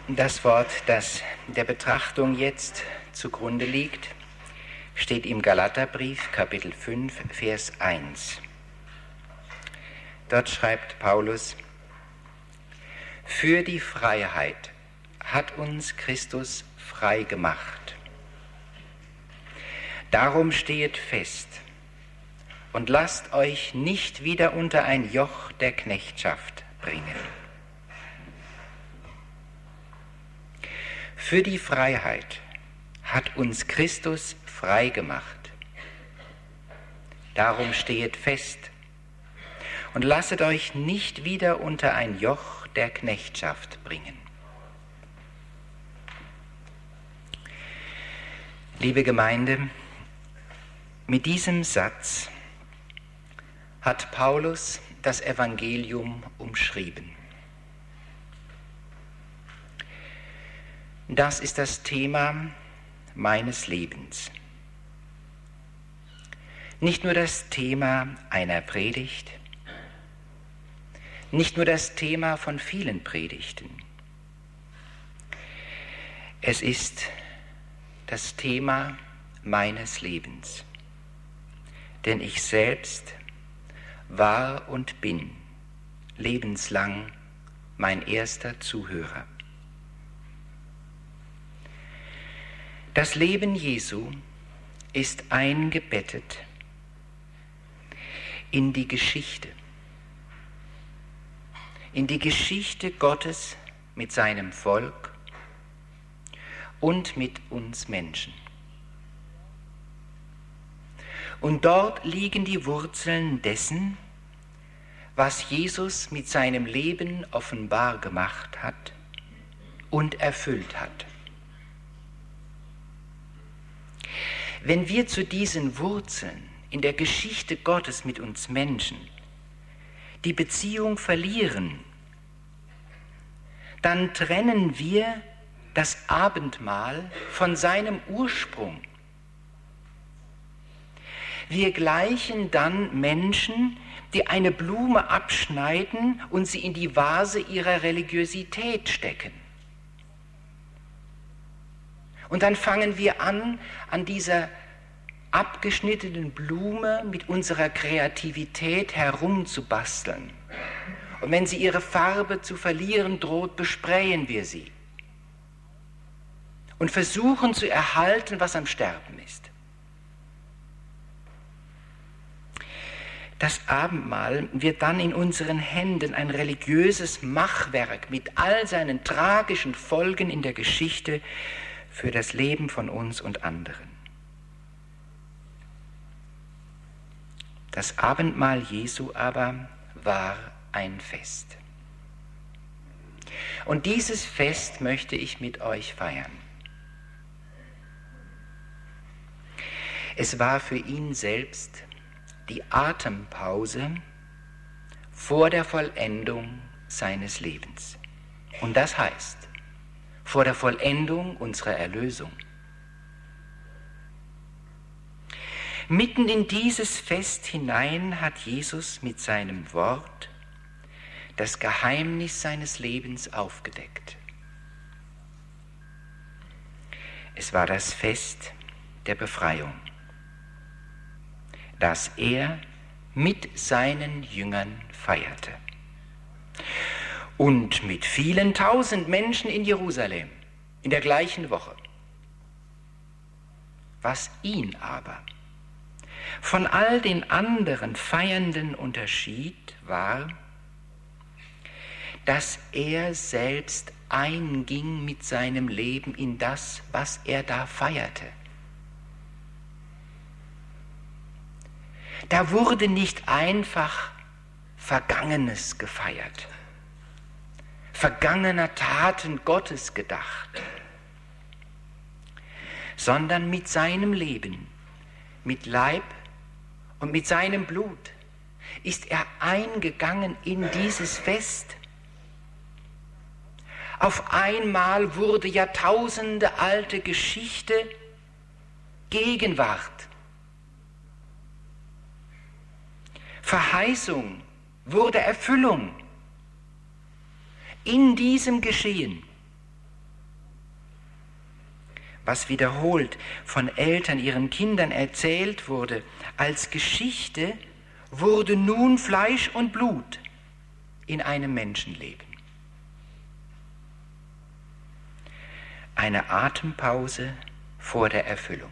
Das Wort, das der Betrachtung jetzt zugrunde liegt, steht im Galaterbrief, Kapitel 5, Vers 1. Dort schreibt Paulus: Für die Freiheit hat uns Christus frei gemacht. Darum stehet fest und lasst euch nicht wieder unter ein Joch der Knechtschaft bringen. Für die Freiheit hat uns Christus frei gemacht. Darum stehet fest und lasset euch nicht wieder unter ein Joch der Knechtschaft bringen. Liebe Gemeinde, mit diesem Satz hat Paulus das Evangelium umschrieben. Das ist das Thema meines Lebens. Nicht nur das Thema einer Predigt, nicht nur das Thema von vielen Predigten. Es ist das Thema meines Lebens. Denn ich selbst war und bin lebenslang mein erster Zuhörer. Das Leben Jesu ist eingebettet in die Geschichte Gottes mit seinem Volk und mit uns Menschen. Und dort liegen die Wurzeln dessen, was Jesus mit seinem Leben offenbar gemacht hat und erfüllt hat. Wenn wir zu diesen Wurzeln in der Geschichte Gottes mit uns Menschen die Beziehung verlieren, dann trennen wir das Abendmahl von seinem Ursprung. Wir gleichen dann Menschen, die eine Blume abschneiden und sie in die Vase ihrer Religiosität stecken. Und dann fangen wir an dieser abgeschnittenen Blume mit unserer Kreativität herumzubasteln. Und wenn sie ihre Farbe zu verlieren droht, besprayen wir sie und versuchen zu erhalten, was am Sterben ist. Das Abendmahl wird dann in unseren Händen ein religiöses Machwerk mit all seinen tragischen Folgen in der Geschichte für das Leben von uns und anderen. Das Abendmahl Jesu aber war ein Fest. Und dieses Fest möchte ich mit euch feiern. Es war für ihn selbst die Atempause vor der Vollendung seines Lebens. Und das heißt, vor der Vollendung unserer Erlösung. Mitten in dieses Fest hinein hat Jesus mit seinem Wort das Geheimnis seines Lebens aufgedeckt. Es war das Fest der Befreiung, das er mit seinen Jüngern feierte. Und mit vielen tausend Menschen in Jerusalem in der gleichen Woche. Was ihn aber von all den anderen Feiernden unterschied, war, dass er selbst einging mit seinem Leben in das, was er da feierte. Da wurde nicht einfach Vergangenes gefeiert, vergangener Taten Gottes gedacht, sondern mit seinem Leben, mit Leib und mit seinem Blut ist er eingegangen in dieses Fest. Auf einmal wurde Jahrtausende alte Geschichte Gegenwart. Verheißung wurde Erfüllung. In diesem Geschehen was wiederholt von Eltern ihren Kindern erzählt wurde, als Geschichte, wurde nun Fleisch und Blut in einem Menschenleben. Eine Atempause vor der Erfüllung.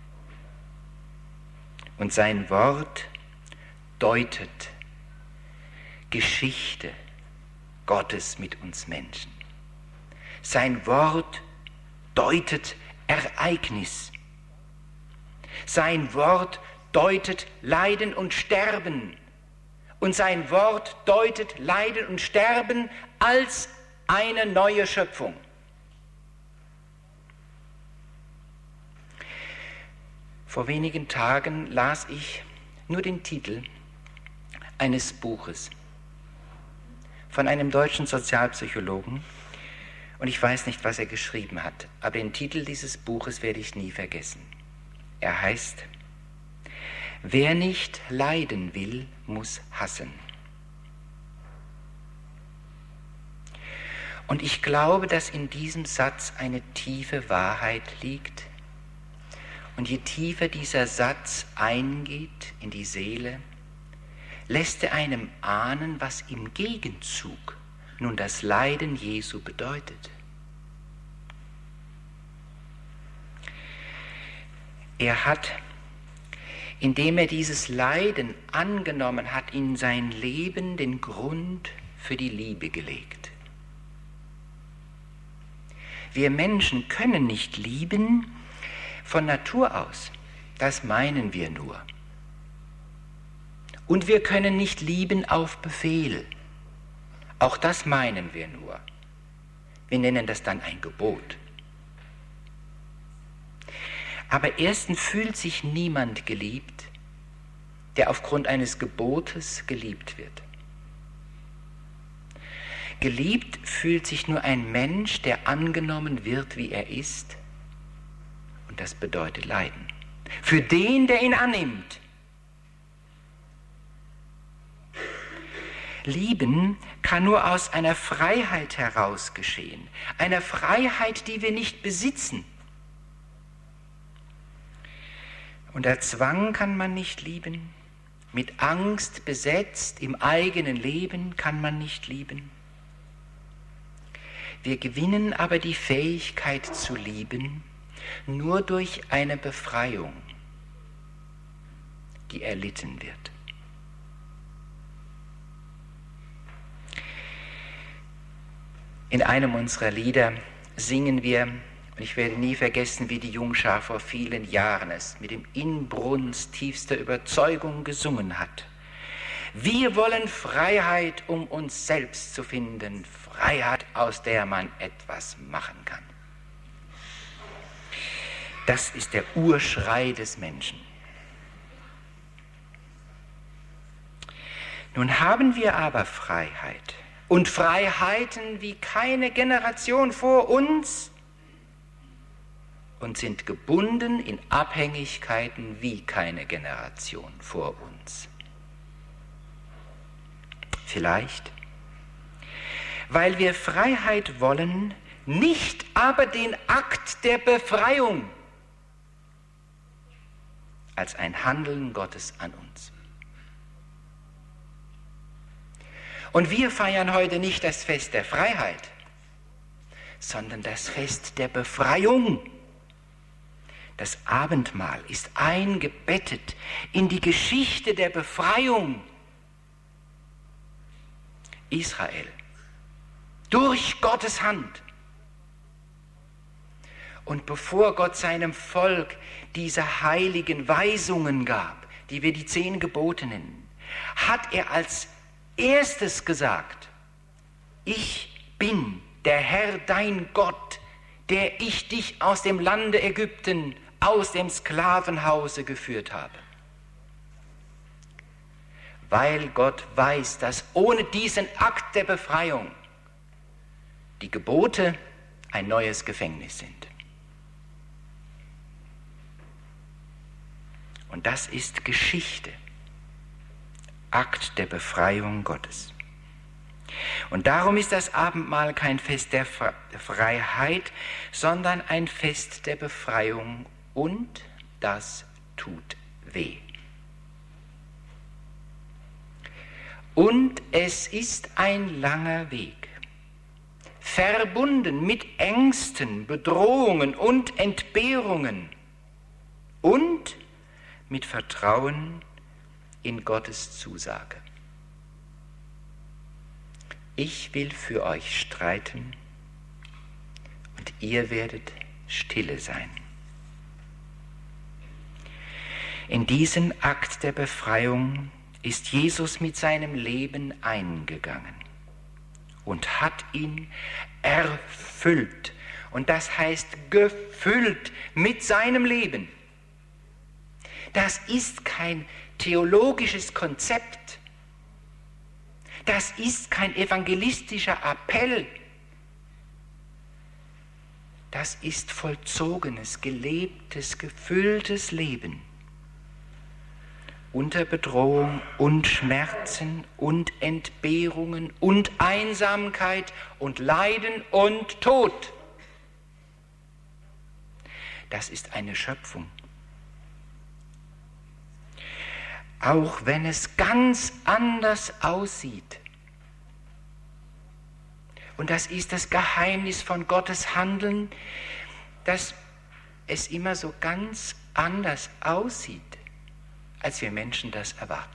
Und sein Wort deutet Geschichte Gottes mit uns Menschen. Sein Wort deutet Ereignis. Sein Wort deutet Leiden und Sterben. Und sein Wort deutet Leiden und Sterben als eine neue Schöpfung. Vor wenigen Tagen las ich nur den Titel eines Buches von einem deutschen Sozialpsychologen, und ich weiß nicht, was er geschrieben hat, aber den Titel dieses Buches werde ich nie vergessen. Er heißt: Wer nicht leiden will, muss hassen. Und ich glaube, dass in diesem Satz eine tiefe Wahrheit liegt. Und je tiefer dieser Satz eingeht in die Seele, lässt er einem ahnen, was im Gegenzug nun das Leiden Jesu bedeutet. Er hat, indem er dieses Leiden angenommen hat, in sein Leben den Grund für die Liebe gelegt. Wir Menschen können nicht lieben von Natur aus, das meinen wir nur. Und wir können nicht lieben auf Befehl, auch das meinen wir nur. Wir nennen das dann ein Gebot. Aber erstens fühlt sich niemand geliebt, der aufgrund eines Gebotes geliebt wird. Geliebt fühlt sich nur ein Mensch, der angenommen wird, wie er ist. Und das bedeutet Leiden. Für den, der ihn annimmt. Lieben kann nur aus einer Freiheit heraus geschehen. Einer Freiheit, die wir nicht besitzen. Unter Zwang kann man nicht lieben. Mit Angst besetzt im eigenen Leben kann man nicht lieben. Wir gewinnen aber die Fähigkeit zu lieben nur durch eine Befreiung, die erlitten wird. In einem unserer Lieder singen wir, und ich werde nie vergessen, wie die Jungschar vor vielen Jahren es mit dem Inbrunst tiefster Überzeugung gesungen hat. Wir wollen Freiheit, um uns selbst zu finden, Freiheit, aus der man etwas machen kann. Das ist der Urschrei des Menschen. Nun haben wir aber Freiheit und Freiheiten wie keine Generation vor uns und sind gebunden in Abhängigkeiten wie keine Generation vor uns. Vielleicht, weil wir Freiheit wollen, nicht aber den Akt der Befreiung als ein Handeln Gottes an uns. Und wir feiern heute nicht das Fest der Freiheit, sondern das Fest der Befreiung. Das Abendmahl ist eingebettet in die Geschichte der Befreiung Israel durch Gottes Hand. Und bevor Gott seinem Volk diese heiligen Weisungen gab, die wir die 10 Gebote nennen, hat er als erstes gesagt: Ich bin der Herr dein Gott, der ich dich aus dem Lande Ägypten, aus dem Sklavenhause geführt habe. Weil Gott weiß, dass ohne diesen Akt der Befreiung die Gebote ein neues Gefängnis sind. Und das ist Geschichte, Akt der Befreiung Gottes. Und darum ist das Abendmahl kein Fest der Freiheit, sondern ein Fest der Befreiung, und das tut weh. Und es ist ein langer Weg, verbunden mit Ängsten, Bedrohungen und Entbehrungen und mit Vertrauen in Gottes Zusage. Ich will für euch streiten und ihr werdet stille sein. In diesen Akt der Befreiung ist Jesus mit seinem Leben eingegangen und hat ihn erfüllt. Und das heißt gefüllt mit seinem Leben. Das ist kein theologisches Konzept. Das ist kein evangelistischer Appell. Das ist vollzogenes, gelebtes, gefülltes Leben. Unter Bedrohung und Schmerzen und Entbehrungen und Einsamkeit und Leiden und Tod. Das ist eine Schöpfung. Auch wenn es ganz anders aussieht. Und das ist das Geheimnis von Gottes Handeln, dass es immer so ganz anders aussieht, als wir Menschen das erwarten.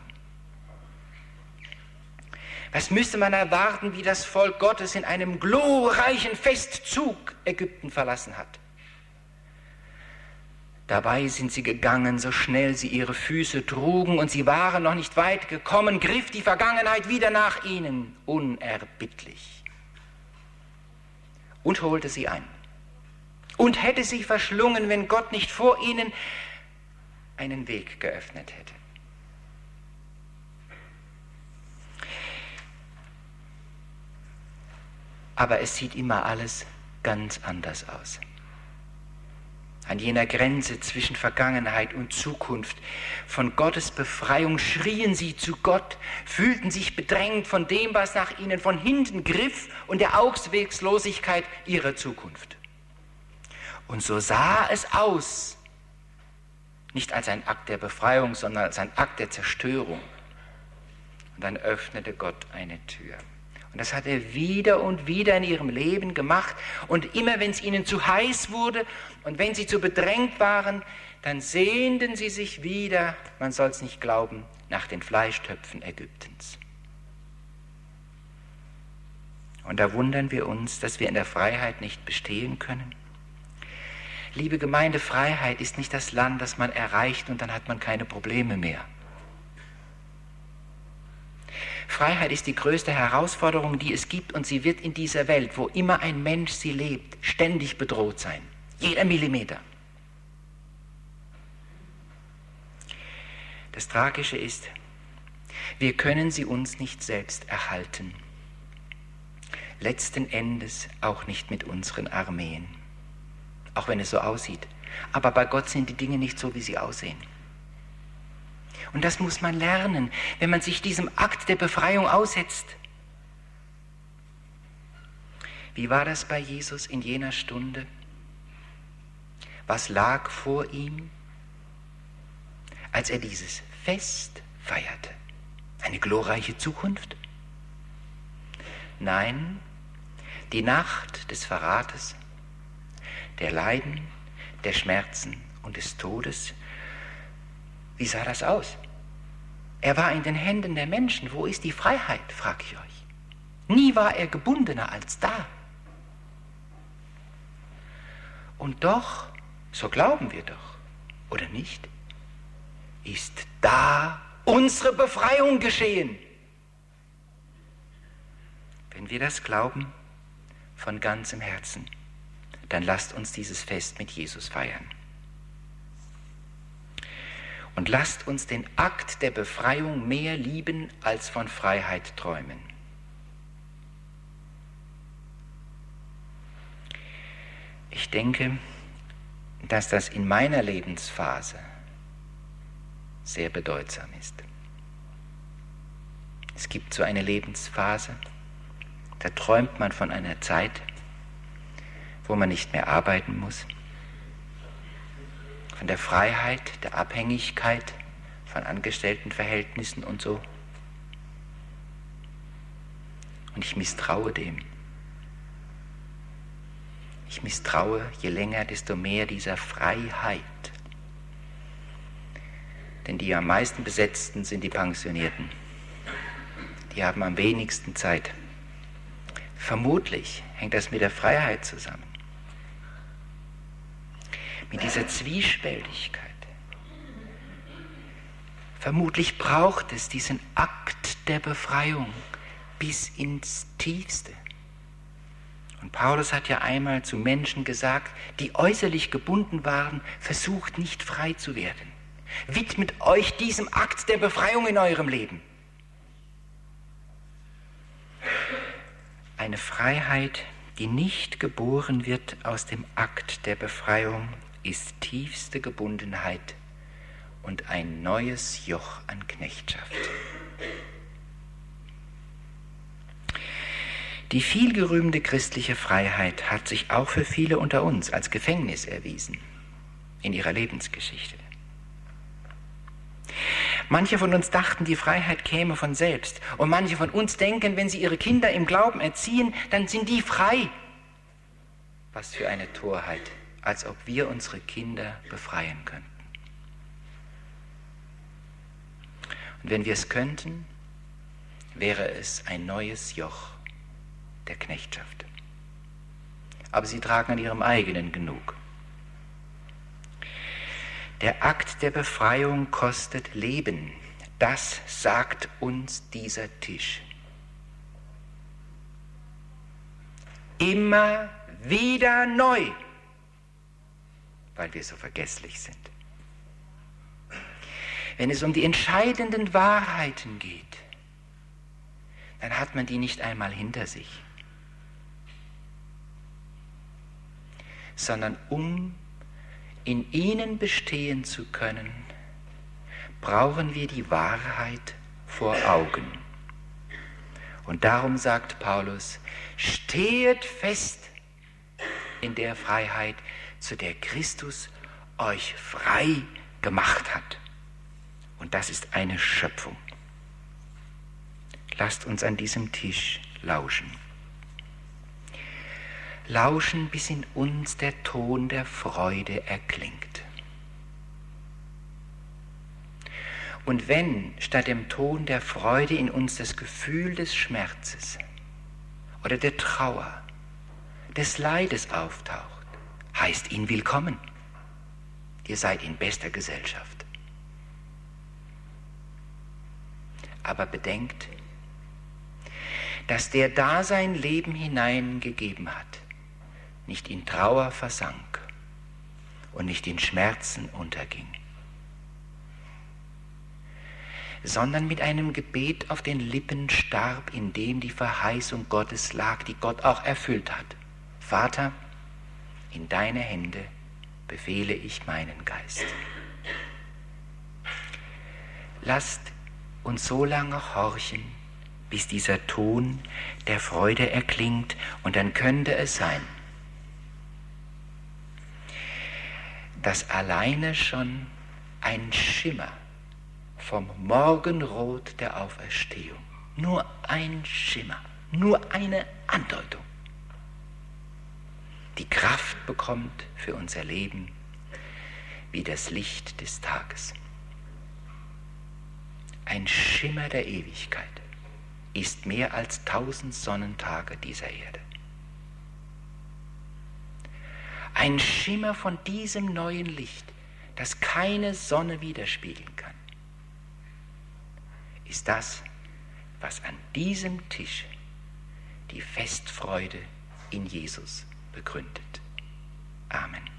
Was müsste man erwarten, wie das Volk Gottes in einem glorreichen Festzug Ägypten verlassen hat? Dabei sind sie gegangen, so schnell sie ihre Füße trugen, und sie waren noch nicht weit gekommen, griff die Vergangenheit wieder nach ihnen, unerbittlich, und holte sie ein. Und hätte sie verschlungen, wenn Gott nicht vor ihnen einen Weg geöffnet hätte. Aber es sieht immer alles ganz anders aus. An jener Grenze zwischen Vergangenheit und Zukunft, von Gottes Befreiung schrien sie zu Gott, fühlten sich bedrängt von dem, was nach ihnen von hinten griff, und der Ausweglosigkeit ihrer Zukunft. Und so sah es aus, nicht als ein Akt der Befreiung, sondern als ein Akt der Zerstörung. Und dann öffnete Gott eine Tür. Und das hat er wieder und wieder in ihrem Leben gemacht. Und immer wenn es ihnen zu heiß wurde und wenn sie zu bedrängt waren, dann sehnten sie sich wieder, man soll es nicht glauben, nach den Fleischtöpfen Ägyptens. Und da wundern wir uns, dass wir in der Freiheit nicht bestehen können. Liebe Gemeinde, Freiheit ist nicht das Land, das man erreicht und dann hat man keine Probleme mehr. Freiheit ist die größte Herausforderung, die es gibt, und sie wird in dieser Welt, wo immer ein Mensch sie lebt, ständig bedroht sein. Jeder Millimeter. Das Tragische ist, wir können sie uns nicht selbst erhalten. Letzten Endes auch nicht mit unseren Armeen. Auch wenn es so aussieht. Aber bei Gott sind die Dinge nicht so, wie sie aussehen. Und das muss man lernen, wenn man sich diesem Akt der Befreiung aussetzt. Wie war das bei Jesus in jener Stunde? Was lag vor ihm, als er dieses Fest feierte? Eine glorreiche Zukunft? Nein, die Nacht des Verrates, der Leiden, der Schmerzen und des Todes. Wie sah das aus? Er war in den Händen der Menschen. Wo ist die Freiheit, frage ich euch. Nie war er gebundener als da. Und doch, so glauben wir doch, oder nicht, ist da unsere Befreiung geschehen. Wenn wir das glauben, von ganzem Herzen, dann lasst uns dieses Fest mit Jesus feiern. Und lasst uns den Akt der Befreiung mehr lieben, als von Freiheit träumen. Ich denke, dass das in meiner Lebensphase sehr bedeutsam ist. Es gibt so eine Lebensphase, Da träumt man von einer Zeit, wo man nicht mehr arbeiten muss, von der Freiheit, der Abhängigkeit von Angestelltenverhältnissen und so. Und ich misstraue dem. Ich misstraue je länger, desto mehr dieser Freiheit. Denn die am meisten Besetzten sind die Pensionierten. Die haben am wenigsten Zeit. Vermutlich hängt das mit der Freiheit zusammen. Mit dieser Zwiespältigkeit. Vermutlich braucht es diesen Akt der Befreiung bis ins Tiefste. Und Paulus hat ja einmal zu Menschen gesagt, die äußerlich gebunden waren, versucht nicht frei zu werden. Widmet euch diesem Akt der Befreiung in eurem Leben. Eine Freiheit, die nicht geboren wird aus dem Akt der Befreiung, ist tiefste Gebundenheit und ein neues Joch an Knechtschaft. Die vielgerühmte christliche Freiheit hat sich auch für viele unter uns als Gefängnis erwiesen in ihrer Lebensgeschichte. Manche von uns dachten, die Freiheit käme von selbst. Und manche von uns denken, wenn sie ihre Kinder im Glauben erziehen, dann sind die frei. Was für eine Torheit, als ob wir unsere Kinder befreien könnten. Und wenn wir es könnten, wäre es ein neues Joch der Knechtschaft. Aber sie tragen an ihrem eigenen genug. Der Akt der Befreiung kostet Leben. Das sagt uns dieser Tisch. Immer wieder neu, weil wir so vergesslich sind. Wenn es um die entscheidenden Wahrheiten geht, dann hat man die nicht einmal hinter sich, sondern um in ihnen bestehen zu können, brauchen wir die Wahrheit vor Augen. Und darum sagt Paulus, stehet fest in der Freiheit, zu der Christus euch frei gemacht hat. Und das ist eine Schöpfung. Lasst uns an diesem Tisch lauschen. Lauschen, bis in uns der Ton der Freude erklingt. Und wenn statt dem Ton der Freude in uns das Gefühl des Schmerzes oder der Trauer, des Leides auftaucht, heißt ihn willkommen. Ihr seid in bester Gesellschaft. Aber bedenkt, dass der da sein Leben hineingegeben hat, nicht in Trauer versank und nicht in Schmerzen unterging, sondern mit einem Gebet auf den Lippen starb, in dem die Verheißung Gottes lag, die Gott auch erfüllt hat. Vater, in deine Hände befehle ich meinen Geist. Lasst uns so lange horchen, bis dieser Ton der Freude erklingt, und dann könnte es sein, dass alleine schon ein Schimmer vom Morgenrot der Auferstehung, nur ein Schimmer, nur eine Andeutung, die Kraft bekommt für unser Leben wie das Licht des Tages. Ein Schimmer der Ewigkeit ist mehr als 1000 Sonnentage dieser Erde. Ein Schimmer von diesem neuen Licht, das keine Sonne widerspiegeln kann, ist das, was an diesem Tisch die Festfreude in Jesus begründet. Amen.